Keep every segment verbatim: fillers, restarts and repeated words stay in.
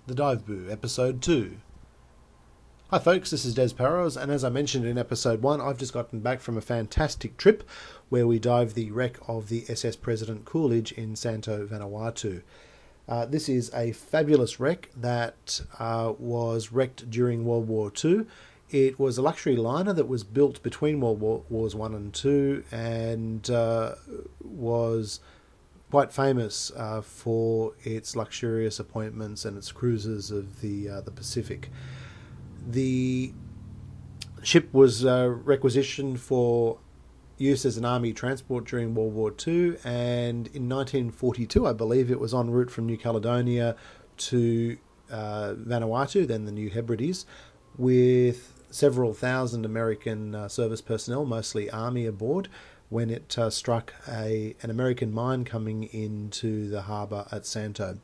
The Dive Boo, Episode two. Hi folks, this is Des Parros, and as I mentioned in Episode one, I've just gotten back from a fantastic trip where we dived the wreck of the S S President Coolidge in Santo Vanuatu. Uh, this is a fabulous wreck that uh, was wrecked during World War Two. It was a luxury liner that was built between World War Wars One and Two, and uh, was quite famous uh, for its luxurious appointments and its cruises of the uh, the Pacific. The ship was uh, requisitioned for use as an army transport during World War Two, and in nineteen forty-two, I believe, it was en route from New Caledonia to uh, Vanuatu, then the New Hebrides, with several thousand American uh, service personnel, mostly army, aboard, when it uh, struck a an American mine coming into the harbour at Santo.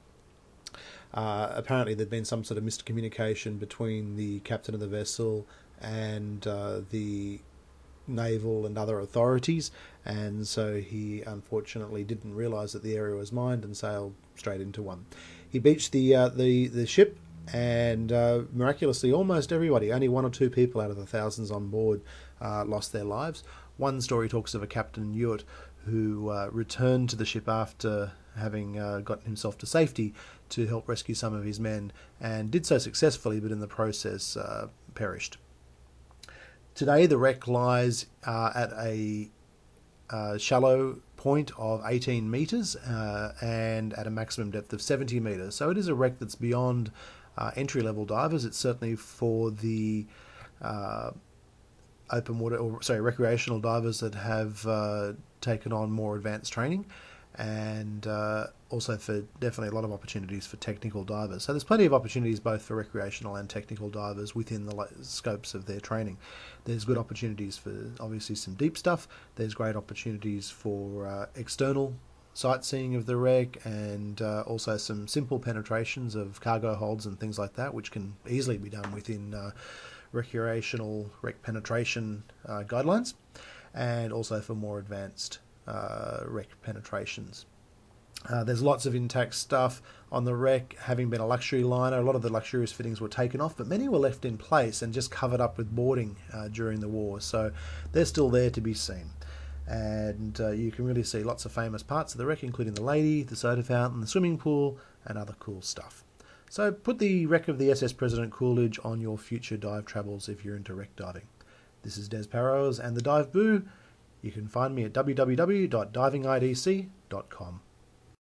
Uh, apparently there'd been some sort of miscommunication between the captain of the vessel and uh, the naval and other authorities, and so he unfortunately didn't realise that the area was mined and sailed straight into one. He beached the uh, the, the ship, and uh, miraculously almost everybody, only one or two people out of the thousands on board, uh, lost their lives. One story talks of a Captain Hewitt who uh, returned to the ship after having uh, gotten himself to safety to help rescue some of his men, and did so successfully, but in the process uh, perished. Today the wreck lies uh, at a uh, shallow point of eighteen metres uh, and at a maximum depth of seventy metres. So it is a wreck that's beyond uh, entry-level divers. It's certainly for the uh, open water, or sorry, recreational divers that have uh, taken on more advanced training, and uh, also for definitely a lot of opportunities for technical divers. So there's plenty of opportunities both for recreational and technical divers within the scopes of their training. There's good opportunities for obviously some deep stuff. There's great opportunities for uh, external sightseeing of the wreck, and uh, also some simple penetrations of cargo holds and things like that, which can easily be done within uh, recreational wreck penetration uh, guidelines, and also for more advanced uh, wreck penetrations. Uh, there's lots of intact stuff on the wreck. Having been a luxury liner, a lot of the luxurious fittings were taken off, but many were left in place and just covered up with boarding uh, during the war, so they're still there to be seen. And uh, you can really see lots of famous parts of the wreck, including the lady, the soda fountain, the swimming pool, and other cool stuff. So put the wreck of the S S President Coolidge on your future dive travels if you're into wreck diving. This is Des Parros and the Dive Boo. You can find me at w w w dot diving i d c dot com.